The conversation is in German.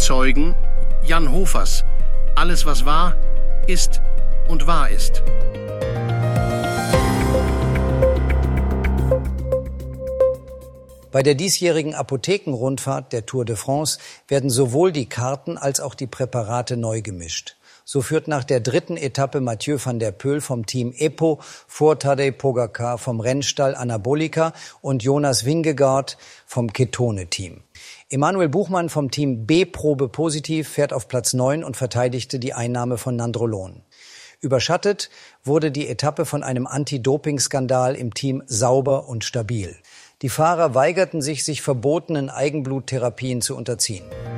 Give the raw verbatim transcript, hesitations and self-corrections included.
Zeugen Jan Hofers. Alles, was war, ist und wahr ist. Bei der diesjährigen Apothekenrundfahrt der Tour de France werden sowohl die Karten als auch die Präparate neu gemischt. So führt nach der dritten Etappe Mathieu van der Poel vom Team EPO vor Tadej Pogačar vom Rennstall Anabolika und Jonas Vingegaard vom Ketone-Team. Emanuel Buchmann vom Team B-Probe Positiv fährt auf Platz neun und verteidigte die Einnahme von Nandrolon. Überschattet wurde die Etappe von einem Anti-Doping-Skandal im Team Sauber und Stabil. Die Fahrer weigerten sich, sich verbotenen Eigenbluttherapien zu unterziehen.